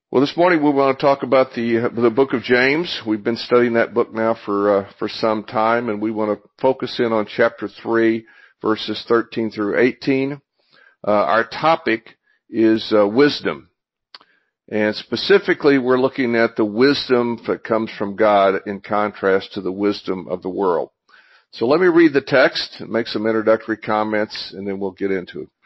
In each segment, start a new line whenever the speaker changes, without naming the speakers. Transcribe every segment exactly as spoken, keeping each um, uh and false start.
Well, this morning we want to talk about the uh, the book of James. We've been studying that book now for uh, for some time, and we want to focus in on chapter three, verses thirteen through eighteen. Uh, our topic is uh, wisdom, and specifically we're looking at the wisdom that comes from God in contrast to the wisdom of the world. So let me read the text and make some introductory comments, and then we'll get into it.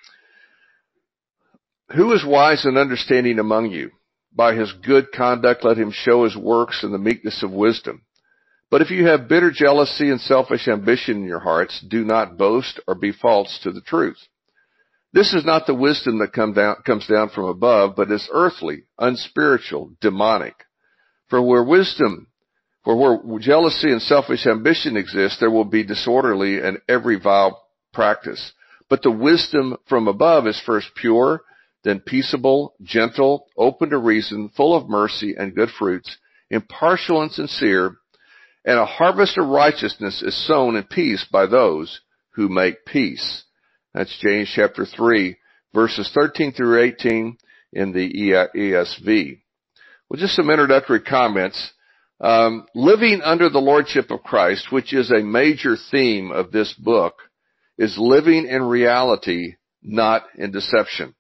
Who is wise and understanding among you? By his good conduct let him show his works in the meekness of wisdom. But if you have bitter jealousy and selfish ambition in your hearts, do not boast or be false to the truth. This is not the wisdom that come down, comes down from above, but is earthly, unspiritual, demonic. For where wisdom, for where jealousy and selfish ambition exist, there will be disorderly and every vile practice. But the wisdom from above is first pure, then peaceable, gentle, open to reason, full of mercy and good fruits, impartial and sincere, and a harvest of righteousness is sown in peace by those who make peace. That's James chapter three, verses thirteen through eighteen in the E S V. Well, just some introductory comments. Um, living under the lordship of Christ, which is a major theme of this book, is living in reality, not in deception.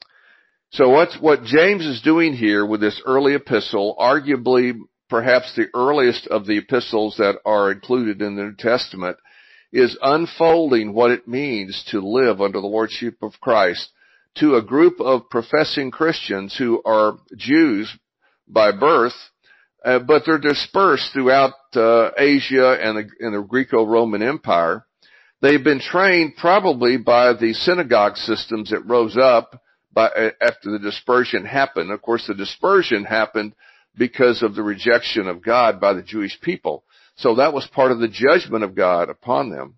So what's, what James is doing here with this early epistle, arguably perhaps the earliest of the epistles that are included in the New Testament, is unfolding what it means to live under the lordship of Christ to a group of professing Christians who are Jews by birth, uh, but they're dispersed throughout uh, Asia and the, and the Greco-Roman Empire. They've been trained probably by the synagogue systems that rose up By, after the dispersion happened. Of course, the dispersion happened because of the rejection of God by the Jewish people. So that was part of the judgment of God upon them.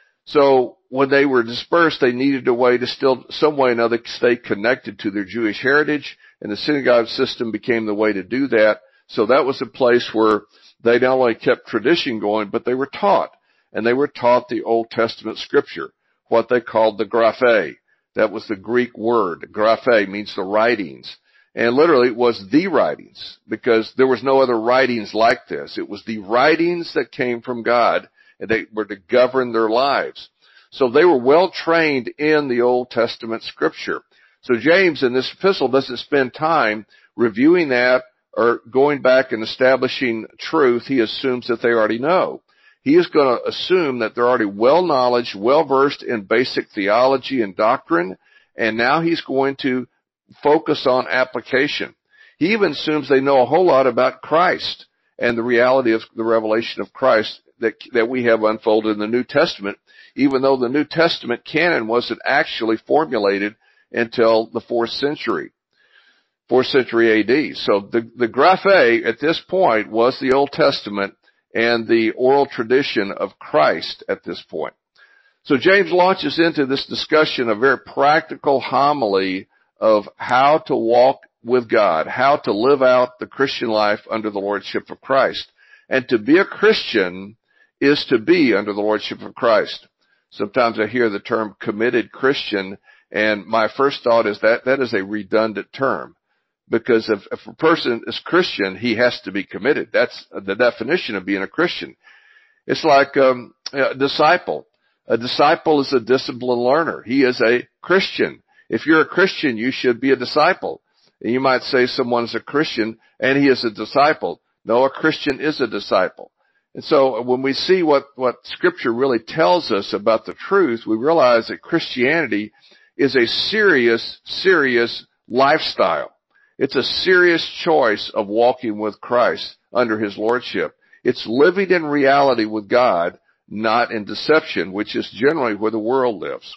So when they were dispersed, they needed a way to still, some way or another, stay connected to their Jewish heritage, and the synagogue system became the way to do that. So that was a place where they not only kept tradition going, but they were taught. And they were taught the Old Testament scripture, what they called the graphe. That was the Greek word. Graphe means the writings. And literally it was the writings, because there was no other writings like this. It was the writings that came from God, and they were to govern their lives. So they were well trained in the Old Testament scripture. So James in this epistle doesn't spend time reviewing that or going back and establishing truth. He assumes that they already know. He is going to assume that they're already well-knowledge, well-versed in basic theology and doctrine, and now he's going to focus on application. He even assumes they know a whole lot about Christ and the reality of the revelation of Christ that, that we have unfolded in the New Testament, even though the New Testament canon wasn't actually formulated until the fourth century, fourth century A D. So the, the graphe at this point was the Old Testament and the oral tradition of Christ at this point. So James launches into this discussion, a very practical homily of how to walk with God, how to live out the Christian life under the lordship of Christ. And to be a Christian is to be under the lordship of Christ. Sometimes I hear the term committed Christian, and my first thought is that that is a redundant term. Because if, if a person is Christian, he has to be committed. That's the definition of being a Christian. It's like um, a disciple. A disciple is a disciplined learner. He is a Christian. If you're a Christian, you should be a disciple. And you might say someone's a Christian and he is a disciple. No, a Christian is a disciple. And so when we see what, what Scripture really tells us about the truth, we realize that Christianity is a serious, serious lifestyle. It's a serious choice of walking with Christ under his lordship. It's living in reality with God, not in deception, which is generally where the world lives.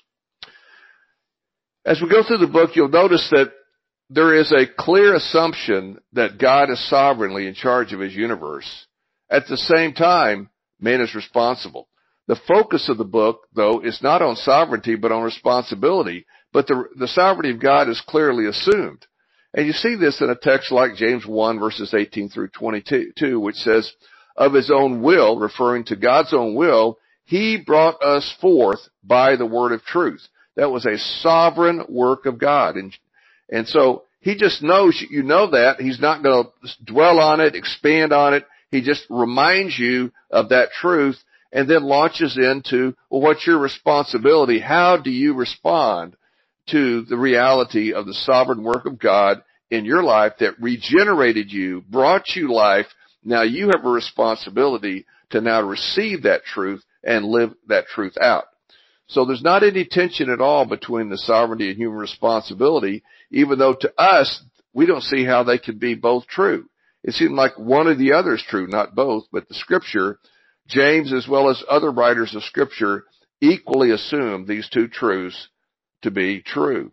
As we go through the book, you'll notice that there is a clear assumption that God is sovereignly in charge of his universe. At the same time, man is responsible. The focus of the book, though, is not on sovereignty, but on responsibility. But the, the sovereignty of God is clearly assumed. And you see this in a text like James one, verses eighteen through twenty-two, which says, of his own will, referring to God's own will, he brought us forth by the word of truth. That was a sovereign work of God. And, and so he just knows you know that. He's not going to dwell on it, expand on it. He just reminds you of that truth and then launches into, well, what's your responsibility? How do you respond to the reality of the sovereign work of God in your life that regenerated you, brought you life? Now you have a responsibility to now receive that truth and live that truth out. So there's not any tension at all between the sovereignty and human responsibility, even though to us, we don't see how they can be both true. It seems like one or the other is true, not both, but the Scripture, James as well as other writers of Scripture, equally assume these two truths to be true.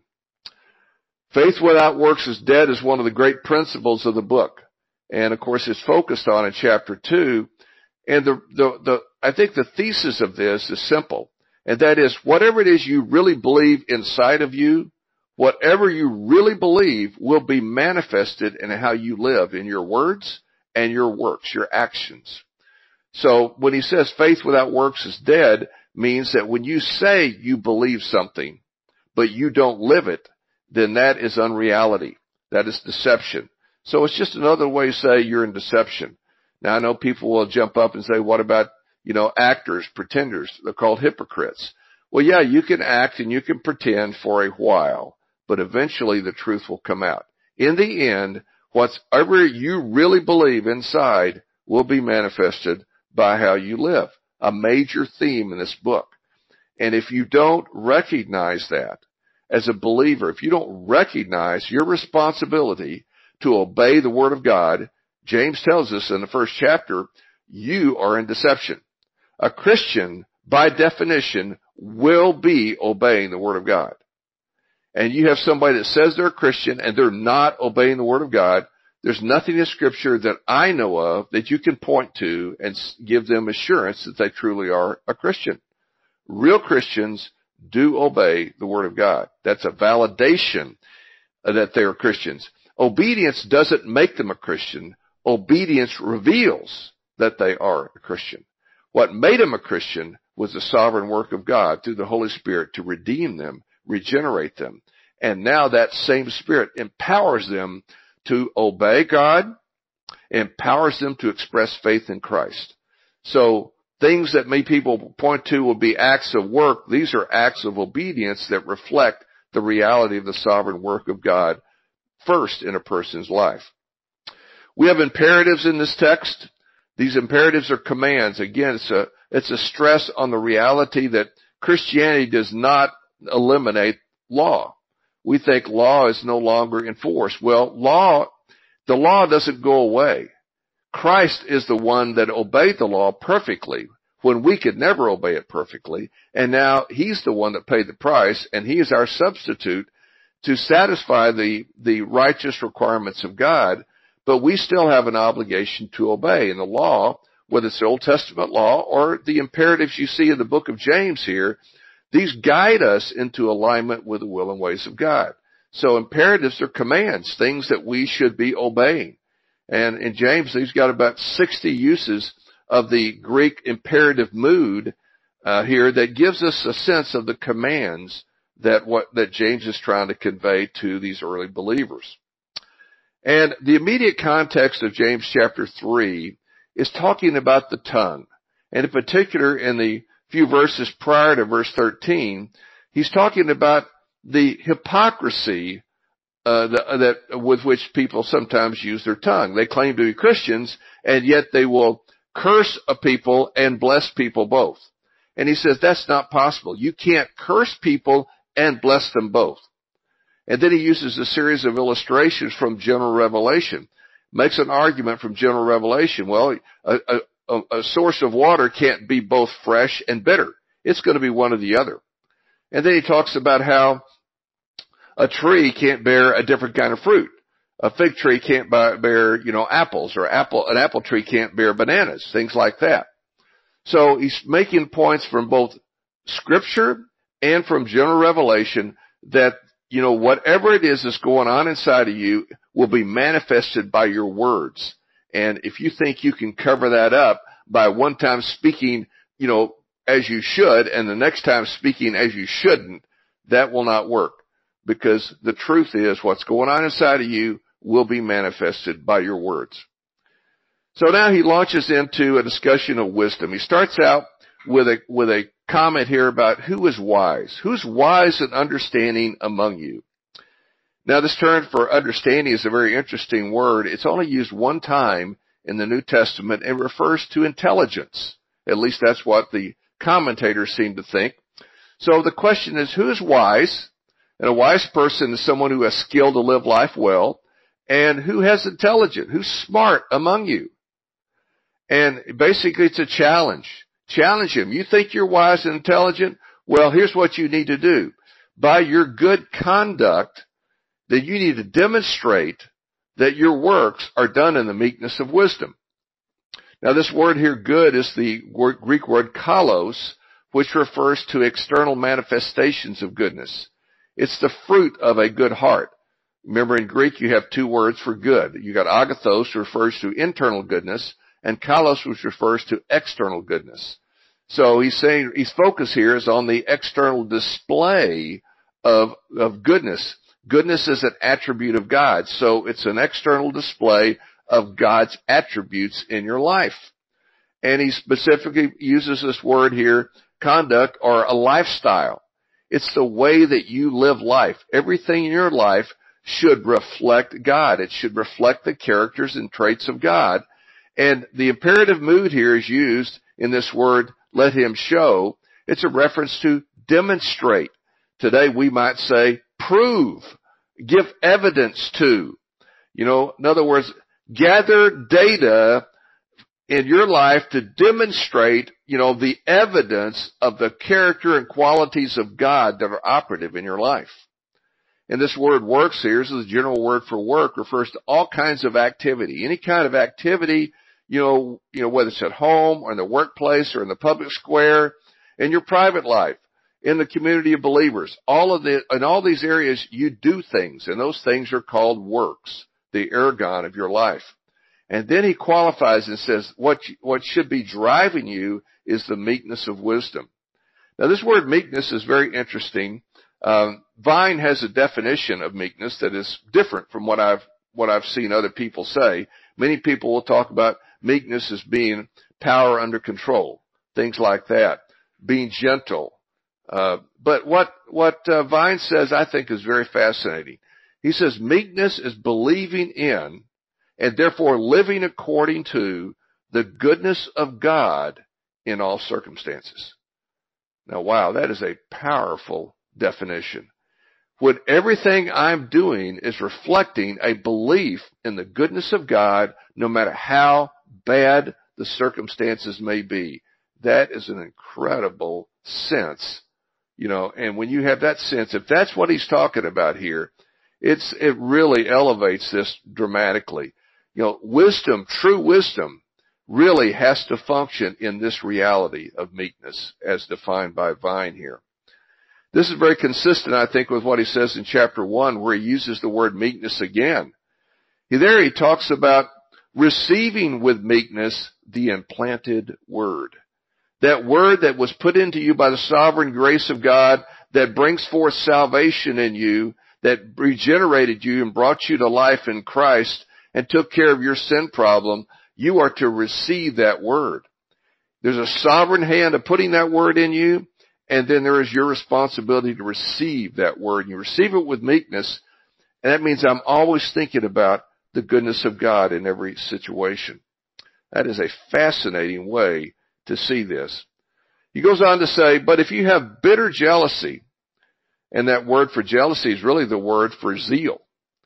Faith without works is dead is one of the great principles of the book. And of course, it's focused on in chapter two. And the, the, the, I think the thesis of this is simple. And that is, whatever it is you really believe inside of you, whatever you really believe will be manifested in how you live, in your words and your works, your actions. So when he says faith without works is dead, means that when you say you believe something, but you don't live it, then that is unreality. That is deception. So it's just another way to say you're in deception. Now I know people will jump up and say, what about, you know, actors, pretenders? They're called hypocrites. Well, yeah, you can act and you can pretend for a while, but eventually the truth will come out. In the end, whatever you really believe inside will be manifested by how you live. A major theme in this book. And if you don't recognize that as a believer, if you don't recognize your responsibility to obey the Word of God, James tells us in the first chapter, you are in deception. A Christian, by definition, will be obeying the Word of God. And you have somebody that says they're a Christian and they're not obeying the Word of God, there's nothing in Scripture that I know of that you can point to and give them assurance that they truly are a Christian. Real Christians do obey the Word of God. That's a validation that they are Christians. Obedience doesn't make them a Christian. Obedience reveals that they are a Christian. What made them a Christian was the sovereign work of God through the Holy Spirit to redeem them, regenerate them. And now that same Spirit empowers them to obey God, empowers them to express faith in Christ. So things that many people point to will be acts of work. These are acts of obedience that reflect the reality of the sovereign work of God first in a person's life. We have imperatives in this text. These imperatives are commands. Again, it's a, it's a stress on the reality that Christianity does not eliminate law. We think law is no longer enforced. Well, law, the law doesn't go away. Christ is the one that obeyed the law perfectly when we could never obey it perfectly. And now he's the one that paid the price, and he is our substitute to satisfy the, the righteous requirements of God. But we still have an obligation to obey. And the law, whether it's the Old Testament law or the imperatives you see in the book of James here, these guide us into alignment with the will and ways of God. So imperatives are commands, things that we should be obeying. And in James, he's got about sixty uses of the Greek imperative mood uh, here that gives us a sense of the commands that what that James is trying to convey to these early believers. And the immediate context of James chapter three is talking about the tongue. And in particular, in the few verses prior to verse thirteen, he's talking about the hypocrisy uh, the, that with which people sometimes use their tongue. They claim to be Christians, and yet they will curse a people and bless people both. And he says that's not possible. You can't curse people and bless them both. And then he uses a series of illustrations from general revelation, makes an argument from general revelation. Well, a, a, a source of water can't be both fresh and bitter. It's going to be one or the other. And then he talks about how a tree can't bear a different kind of fruit. A fig tree can't bear, you know, apples, or apple, an apple tree can't bear bananas, things like that. So he's making points from both Scripture and from general revelation that, you know, whatever it is that's going on inside of you will be manifested by your words. And if you think you can cover that up by one time speaking, you know, as you should, and the next time speaking as you shouldn't, that will not work. because the truth is what's going on inside of you will be manifested by your words. So now he launches into a discussion of wisdom. He starts out with a, with a comment here about who is wise. Who's wise and understanding among you? Now this term for understanding is a very interesting word. It's only used one time in the New Testament and refers to intelligence. At least that's what the commentators seem to think. So the question is, who is wise? And a wise person is someone who has skill to live life well. And who has intelligence? Who's smart among you? And basically it's a challenge. Challenge him. You think you're wise and intelligent? Well, here's what you need to do. By your good conduct, that you need to demonstrate that your works are done in the meekness of wisdom. Now this word here, good, is the word, Greek word kalos, which refers to external manifestations of goodness. It's the fruit of a good heart. Remember, in Greek you have two words for good. You got agathos, which refers to internal goodness, and kalos, which refers to external goodness. So he's saying, his focus here is on the external display of, of goodness. Goodness is an attribute of God, so it's an external display of God's attributes in your life. And he specifically uses this word here, conduct, or a lifestyle. It's the way that you live life. Everything in your life should reflect God. It should reflect the characters and traits of God. And the imperative mood here is used in this word, let him show. It's a reference to demonstrate. Today we might say, prove, give evidence to. You know, in other words, gather data in your life to demonstrate, you know, the evidence of the character and qualities of God that are operative in your life. And this word works here, this is the general word for work, refers to all kinds of activity. Any kind of activity, you know, you know, whether it's at home or in the workplace or in the public square, in your private life, in the community of believers. All of the, in all these areas, you do things, and those things are called works, the ergon of your life. And then he qualifies and says, what, what should be driving you is the meekness of wisdom. Now this word meekness is very interesting. Um, Vine has a definition of meekness that is different from what I've, what I've seen other people say. Many people will talk about meekness as being power under control, things like that, being gentle. Uh, but what, what uh, Vine says I think is very fascinating. He says meekness is believing in and therefore living according to the goodness of God in all circumstances. Now, wow, that is a powerful definition. When everything I'm doing is reflecting a belief in the goodness of God, no matter how bad the circumstances may be, that is an incredible sense, you know, and when you have that sense, if that's what he's talking about here, it's, it really elevates this dramatically. You know, wisdom, true wisdom, really has to function in this reality of meekness as defined by Vine here. This is very consistent, I think, with what he says in chapter one, where he uses the word meekness again. He, there he talks about receiving with meekness the implanted word. That word that was put into you by the sovereign grace of God that brings forth salvation in you, that regenerated you and brought you to life in Christ and took care of your sin problem. You are to receive that word. There's a sovereign hand of putting that word in you, and then there is your responsibility to receive that word. You receive it with meekness, and that means I'm always thinking about the goodness of God in every situation. That is a fascinating way to see this. He goes on to say, but if you have bitter jealousy, and that word for jealousy is really the word for zeal.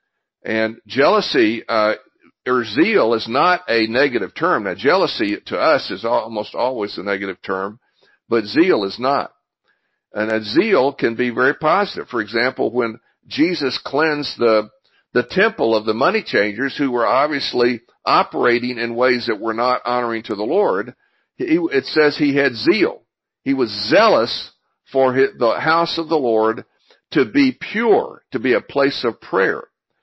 And jealousy, uh, or zeal is not a negative term. Now, jealousy to us is almost always a negative term, but zeal is not. And a zeal can be very positive. For example, when Jesus cleansed the, the temple of the money changers who were obviously operating in ways that were not honoring to the Lord, he, it says he had zeal. He was zealous for his, the house of the Lord to be pure, to be a place of prayer.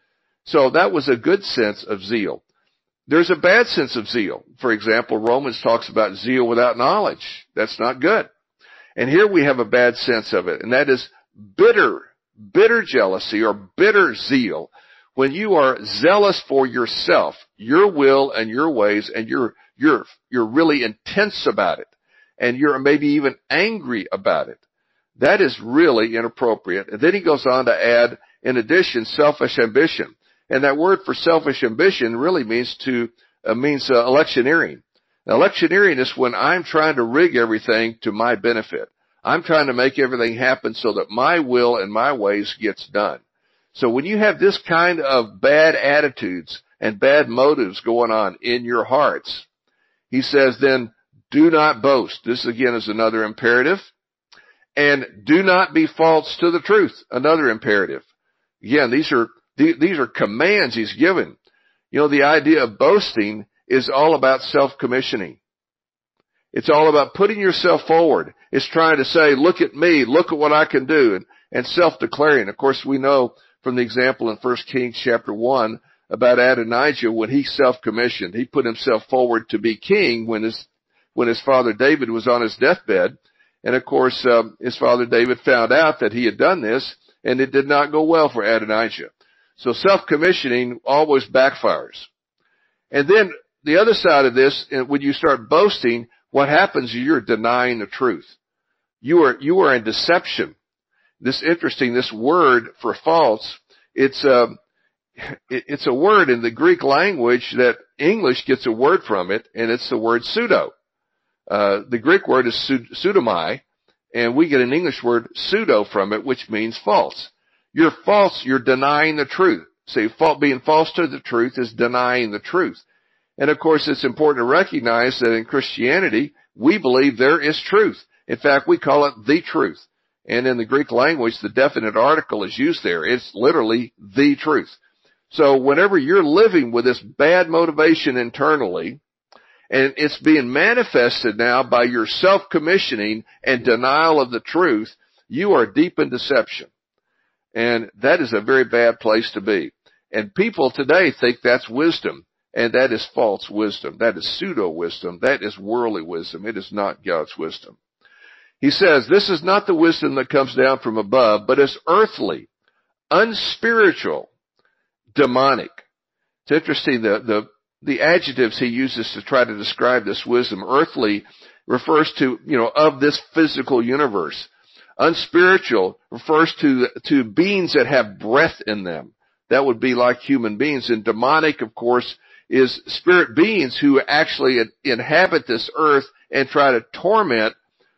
So that was a good sense of zeal. There's a bad sense of zeal. For example, Romans talks about zeal without knowledge. That's not good. And here we have a bad sense of it, and that is bitter bitter jealousy or bitter zeal, when you are zealous for yourself, your will and your ways, and you're, you're, you're really intense about it, and you're maybe even angry about it, that is really inappropriate. And then he goes on to add, in addition, selfish ambition. And that word for selfish ambition really means to, uh, means uh, electioneering. Now, electioneering is when I'm trying to rig everything to my benefit. I'm trying to make everything happen so that my will and my ways gets done. So when you have this kind of bad attitudes and bad motives going on in your hearts, he says, then do not boast. This again is another imperative. And do not be false to the truth, another imperative. Again, these are, these are commands he's given. You know, the idea of boasting is all about self-commissioning. It's all about putting yourself forward. It's trying to say, look at me, look at what I can do, and, and self-declaring. Of course, we know from the example in First Kings chapter one about Adonijah when he self-commissioned. He put himself forward to be king when his, when his father David was on his deathbed. And of course, um, his father David found out that he had done this, and it did not go well for Adonijah. So self-commissioning always backfires. And then the other side of this, when you start boasting, what happens is you're denying the truth. You are, you are in deception. This interesting, this word for false, it's a, it's a word in the Greek language that English gets a word from it, and it's the word pseudo. Uh, the Greek word is pseudomai, and we get an English word pseudo from it, which means false. You're false, you're denying the truth. See, being false to the truth is denying the truth. And of course, it's important to recognize that in Christianity, we believe there is truth. In fact, we call it the truth. And in the Greek language, the definite article is used there. It's literally the truth. So whenever you're living with this bad motivation internally, and it's being manifested now by your self-commissioning and denial of the truth, you are deep in deception. And that is a very bad place to be. And people today think that's wisdom, and that is false wisdom. That is pseudo-wisdom. That is worldly wisdom. It is not God's wisdom. He says, this is not the wisdom that comes down from above, but is earthly, unspiritual, demonic. It's interesting, the, the, the adjectives he uses to try to describe this wisdom. Earthly refers to, you know, of this physical universe. Unspiritual refers to, to beings that have breath in them. That would be like human beings. And demonic, of course, is spirit beings who actually inhabit this earth and try to torment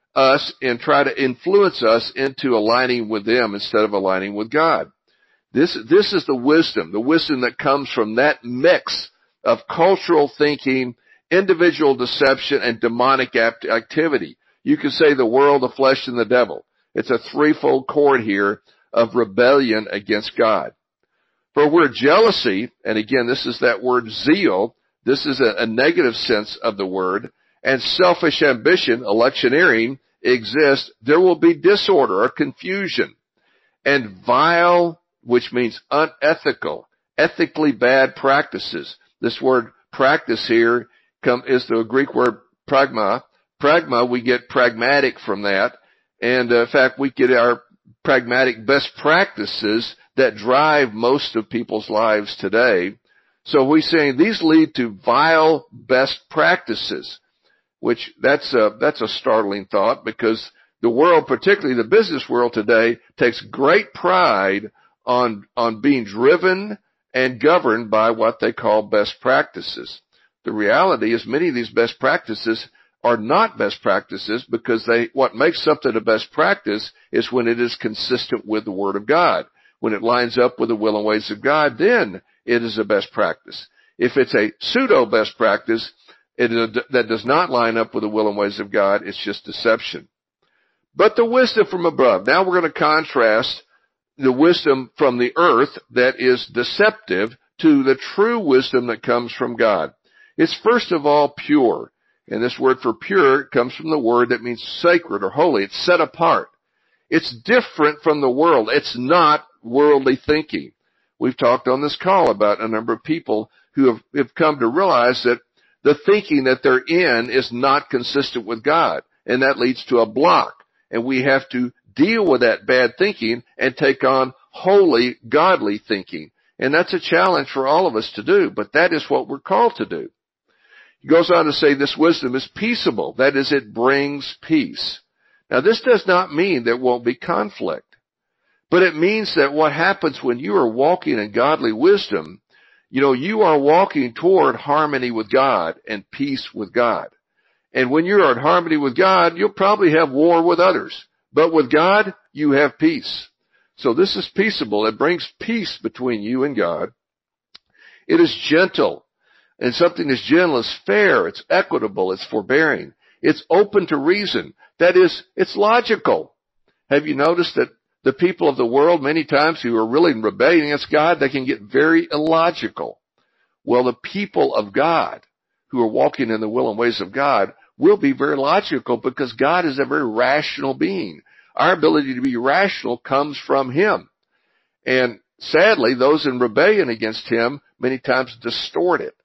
us and try to influence us into aligning with them instead of aligning with God. This, this is the wisdom, the wisdom that comes from that mix of cultural thinking, individual deception, and demonic activity. You could say the world, the flesh, and the devil. It's a threefold cord here of rebellion against God. For where jealousy, and again, this is that word zeal, this is a, a negative sense of the word, and selfish ambition, electioneering, exist, there will be disorder or confusion. And vile, which means unethical, ethically bad practices. This word practice here come, is the Greek word pragma. Pragma, we get pragmatic from that. And uh, in fact, we get our pragmatic best practices that drive most of people's lives today. So we're saying these lead to vile best practices, which that's a, that's a startling thought, because the world, particularly the business world today, takes great pride on, on being driven and governed by what they call best practices. The reality is many of these best practices are not best practices, because they, what makes something a best practice is when it is consistent with the Word of God. When it lines up with the will and ways of God, then it is a best practice. If it's a pseudo best practice, it is a, that does not line up with the will and ways of God, it's just deception. But the wisdom from above. Now we're going to contrast the wisdom from the earth that is deceptive to the true wisdom that comes from God. It's first of all pure. And this word for pure comes from the word that means sacred or holy. It's set apart. It's different from the world. It's not worldly thinking. We've talked on this call about a number of people who have, have come to realize that the thinking that they're in is not consistent with God. And that leads to a block. And we have to deal with that bad thinking and take on holy, godly thinking. And that's a challenge for all of us to do, but that is what we're called to do. He goes on to say this wisdom is peaceable. That is, it brings peace. Now, this does not mean there won't be conflict, but it means that what happens when you are walking in godly wisdom, you know, you are walking toward harmony with God and peace with God. And when you're in harmony with God, you'll probably have war with others. But with God, you have peace. So this is peaceable. It brings peace between you and God. It is gentle. And something that's gentle is fair. It's equitable. It's forbearing. It's open to reason. That is, it's logical. Have you noticed that the people of the world, many times who are really rebelling against God, they can get very illogical. Well, the people of God who are walking in the will and ways of God will be very logical because God is a very rational being. Our ability to be rational comes from Him. And sadly, those in rebellion against Him many times distort it.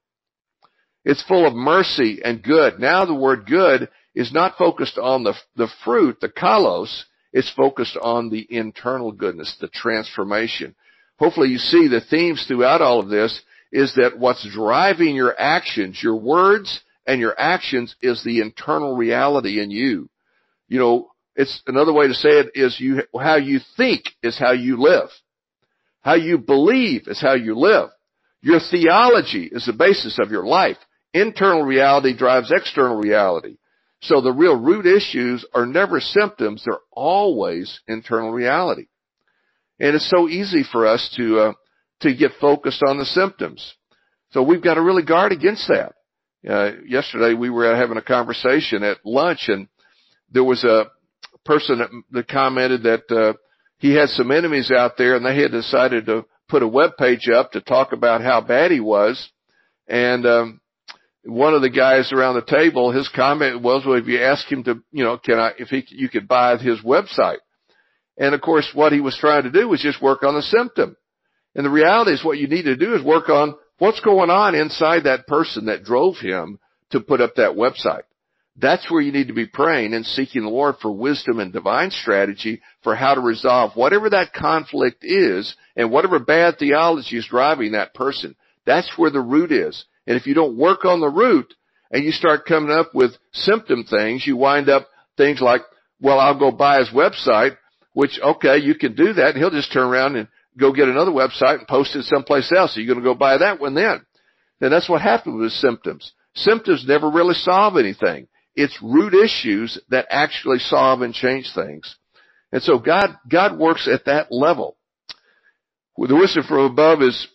It's full of mercy and good. Now the word good is not focused on the, the fruit, the kalos. It's focused on the internal goodness, the transformation. Hopefully you see the themes throughout all of this is that what's driving your actions, your words and your actions, is the internal reality in you. You know, it's another way to say it is you, how you think is how you live. How you believe is how you live. Your theology is the basis of your life. Internal reality drives external reality. So the real root issues are never symptoms. They're always internal reality. And it's so easy for us to, uh, to get focused on the symptoms. So we've got to really guard against that. Uh, yesterday we were having a conversation at lunch, and there was a person that, that commented that, uh, he had some enemies out there, and they had decided to put a web page up to talk about how bad he was. And, um, one of the guys around the table, his comment was, well, if you ask him to, you know, can I, if he, you could buy his website. And of course, what he was trying to do was just work on the symptom. And the reality is what you need to do is work on what's going on inside that person that drove him to put up that website. That's where you need to be praying and seeking the Lord for wisdom and divine strategy for how to resolve whatever that conflict is and whatever bad theology is driving that person. That's where the root is. And if you don't work on the root and you start coming up with symptom things, you wind up things like, well, I'll go buy his website, which, okay, you can do that. And he'll just turn around and go get another website and post it someplace else. So you're going to go buy that one then. And that's what happens with symptoms. Symptoms never really solve anything. It's root issues that actually solve and change things. And so God, God works at that level. The wisdom from above is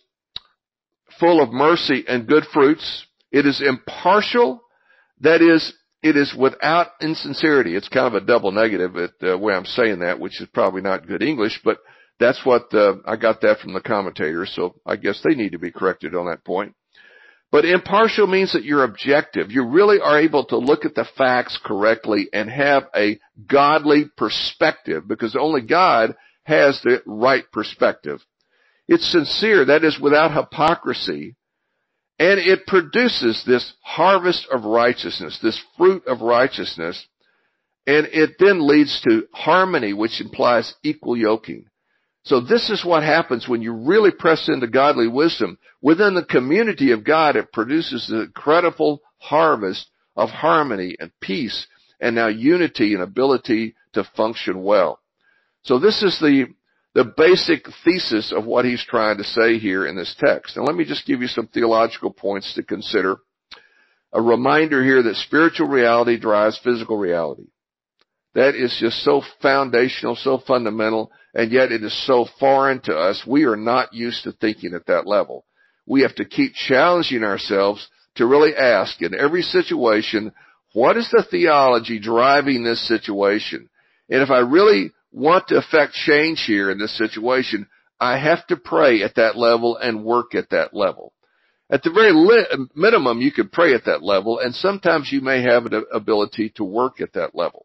full of mercy and good fruits. It is impartial. That is, it is without insincerity. It's kind of a double negative at the way I'm saying that, which is probably not good English, but that's what, uh, I got that from the commentators, so I guess they need to be corrected on that point. But impartial means that you're objective. You really are able to look at the facts correctly and have a godly perspective, because only God has the right perspective. It's sincere, that is without hypocrisy, and it produces this harvest of righteousness, this fruit of righteousness, and it then leads to harmony, which implies equal yoking. So this is what happens when you really press into godly wisdom. Within the community of God, it produces an incredible harvest of harmony and peace, and now unity and ability to function well. So this is the The basic thesis of what he's trying to say here in this text. And let me just give you some theological points to consider. A reminder here that spiritual reality drives physical reality. That is just so foundational, so fundamental, and yet it is so foreign to us. We are not used to thinking at that level. We have to keep challenging ourselves to really ask in every situation, what is the theology driving this situation? And if I really want to affect change here in this situation, I have to pray at that level and work at that level. At the very li- minimum, you can pray at that level, and sometimes you may have an ability to work at that level.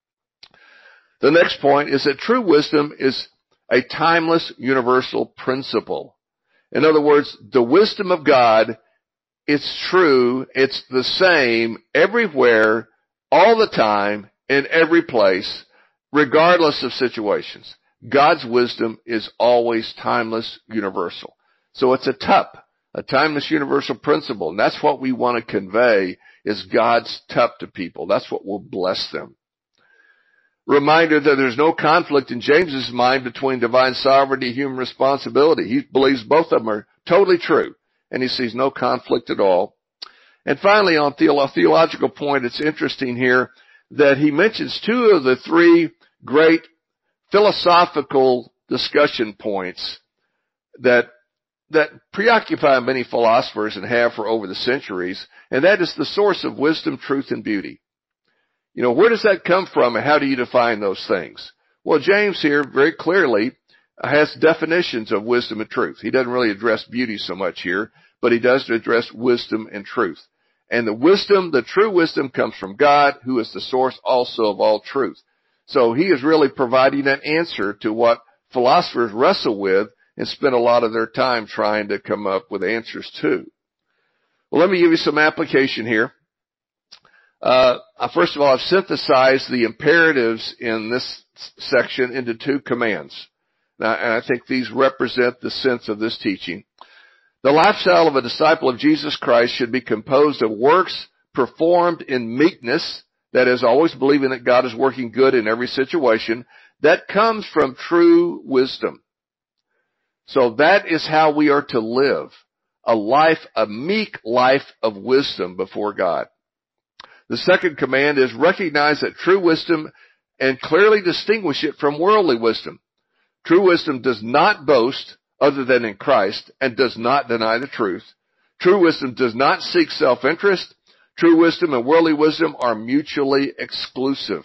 The next point is that true wisdom is a timeless, universal principle. In other words, the wisdom of God, it's true, it's the same everywhere, all the time, in every place. regardless of situations. God's wisdom is always timeless, universal. So it's a T U P, a timeless universal principle. And that's what we want to convey is God's T U P to people. That's what will bless them. Reminder that there's no conflict in James's mind between divine sovereignty and human responsibility. He believes both of them are totally true, and he sees no conflict at all. And finally, on theolo- theological point, it's interesting here that he mentions two of the three great philosophical discussion points that that preoccupy many philosophers and have for over the centuries, and that is the source of wisdom, truth, and beauty. You know, where does that come from, and how do you define those things? Well, James here very clearly has definitions of wisdom and truth. He doesn't really address beauty so much here, but he does address wisdom and truth. And the wisdom, the true wisdom, comes from God, who is the source also of all truth. So he is really providing an answer to what philosophers wrestle with and spend a lot of their time trying to come up with answers to. Well, let me give you some application here. Uh, first of all, I've synthesized the imperatives in this section into two commands. Now, and I think these represent the sense of this teaching. The lifestyle of a disciple of Jesus Christ should be composed of works performed in meekness, that is, always believing that God is working good in every situation. That comes from true wisdom. So that is how we are to live, a life, a meek life of wisdom before God. The second command is recognize that true wisdom and clearly distinguish it from worldly wisdom. True wisdom does not boast other than in Christ and does not deny the truth. True wisdom does not seek self-interest. True wisdom and worldly wisdom are mutually exclusive.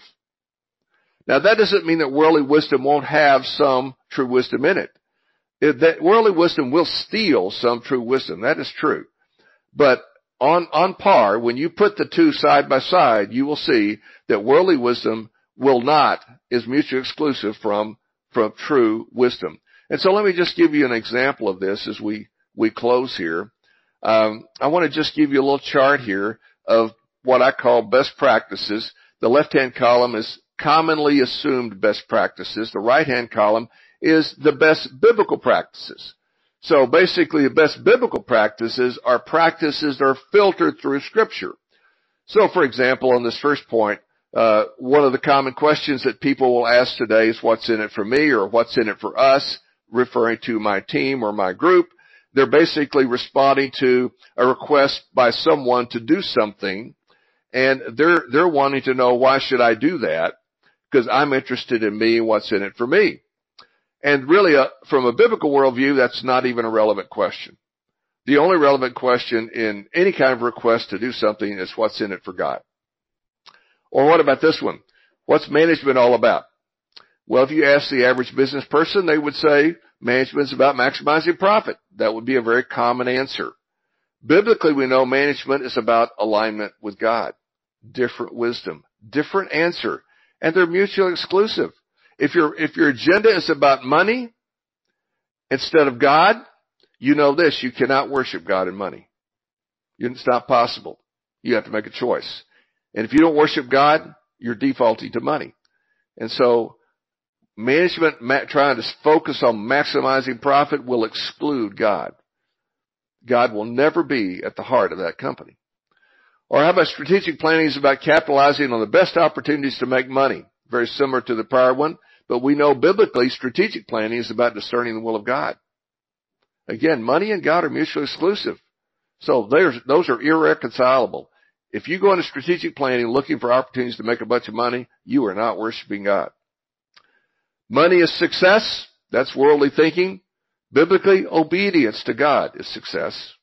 Now, that doesn't mean that worldly wisdom won't have some true wisdom in it. It that worldly wisdom will steal some true wisdom. That is true. But on, on par, when you put the two side by side, you will see that worldly wisdom will not, is mutually exclusive from, from true wisdom. And so let me just give you an example of this as we, we close here. Um, I want to just give you a little chart here of what I call best practices. The left-hand column is commonly assumed best practices. The right-hand column is the best biblical practices. So basically, the best biblical practices are practices that are filtered through Scripture. So, for example, on this first point, uh, one of the common questions that people will ask today is what's in it for me or what's in it for us, referring to my team or my group. They're basically responding to a request by someone to do something, and they're they're wanting to know, why should I do that? Because I'm interested in me and what's in it for me. And really, uh, from a biblical worldview, that's not even a relevant question. The only relevant question in any kind of request to do something is what's in it for God. Or what about this one? What's management all about? Well, if you ask the average business person, they would say management's about maximizing profit. That would be a very common answer. Biblically, we know management is about alignment with God. Different wisdom, different answer, and they're mutually exclusive. If your, if your agenda is about money instead of God, you know this, you cannot worship God in money. It's not possible. You have to make a choice. And if you don't worship God, you're defaulting to money. And so management ma- trying to focus on maximizing profit will exclude God. God will never be at the heart of that company. Or how about strategic planning is about capitalizing on the best opportunities to make money? Very similar to the prior one. But we know biblically strategic planning is about discerning the will of God. Again, money and God are mutually exclusive. So there's, those are irreconcilable. If you go into strategic planning looking for opportunities to make a bunch of money, you are not worshiping God. Money is success. That's worldly thinking. Biblically, obedience to God is success.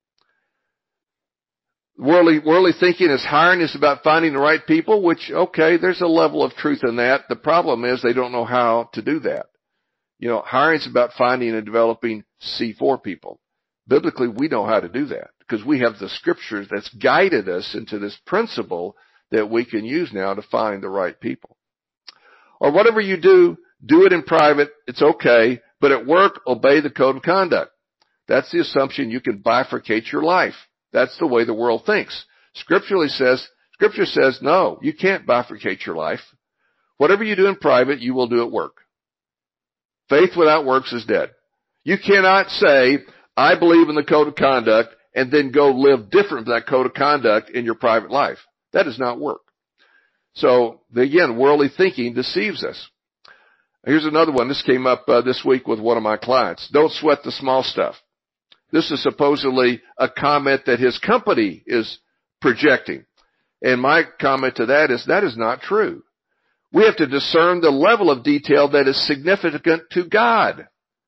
Worldly, worldly thinking is hiring is about finding the right people, which, okay, there's a level of truth in that. The problem is they don't know how to do that. You know, hiring is about finding and developing C four people. Biblically, we know how to do that because we have the Scriptures that's guided us into this principle that we can use now to find the right people. Or whatever you do, do it in private. It's okay. But at work, obey the code of conduct. That's the assumption you can bifurcate your life. That's the way the world thinks. Scripturally says, Scripture says, no, you can't bifurcate your life. Whatever you do in private, you will do at work. Faith without works is dead. You cannot say, I believe in the code of conduct, and then go live different from that code of conduct in your private life. That does not work. So, again, worldly thinking deceives us. Here's another one. This came up uh, this week with one of my clients. Don't sweat the small stuff. This is supposedly a comment that his company is projecting. And my comment to that is, that is not true. We have to discern the level of detail that is significant to God.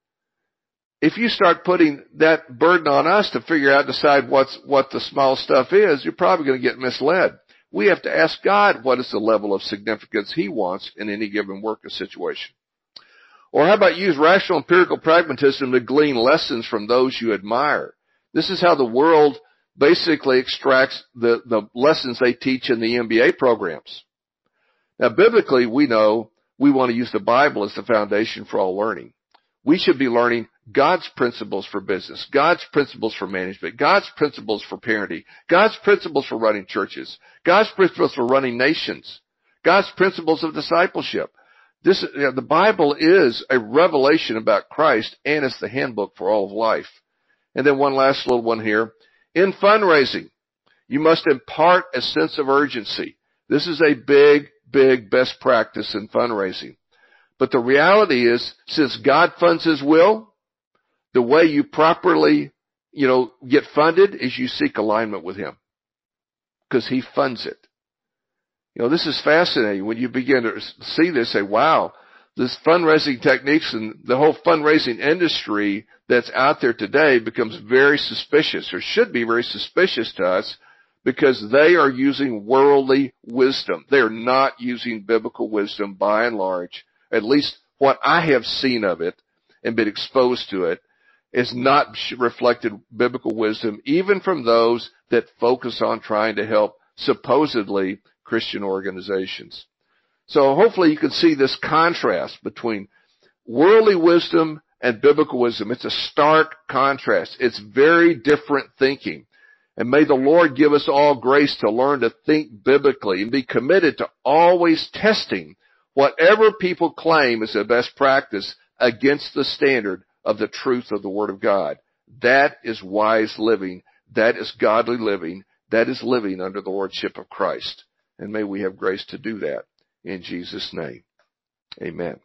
If you start putting that burden on us to figure out, decide what's, what the small stuff is, you're probably going to get misled. We have to ask God what is the level of significance He wants in any given work or situation. Or how about use rational empirical pragmatism to glean lessons from those you admire? This is how the world basically extracts the, the lessons they teach in the M B A programs. Now, biblically, we know we want to use the Bible as the foundation for all learning. We should be learning God's principles for business, God's principles for management, God's principles for parenting, God's principles for running churches, God's principles for running nations, God's principles of discipleship. This, you know, the Bible is a revelation about Christ, and it's the handbook for all of life. And then one last little one here. In fundraising, you must impart a sense of urgency. This is a big, big best practice in fundraising. But the reality is, since God funds His will, the way you properly, you know, get funded is you seek alignment with Him, because He funds it. You know, this is fascinating when you begin to see this, say, wow, this fundraising techniques and the whole fundraising industry that's out there today becomes very suspicious, or should be very suspicious to us, because they are using worldly wisdom. They are not using biblical wisdom by and large. At least what I have seen of it and been exposed to it is not reflected biblical wisdom, even from those that focus on trying to help supposedly Christian organizations. So hopefully you can see this contrast between worldly wisdom and biblical wisdom. It's a stark contrast. It's very different thinking. And may the Lord give us all grace to learn to think biblically and be committed to always testing whatever people claim is the best practice against the standard of the truth of the Word of God. That is wise living. That is godly living. That is living under the Lordship of Christ. And may we have grace to do that in Jesus' name. Amen.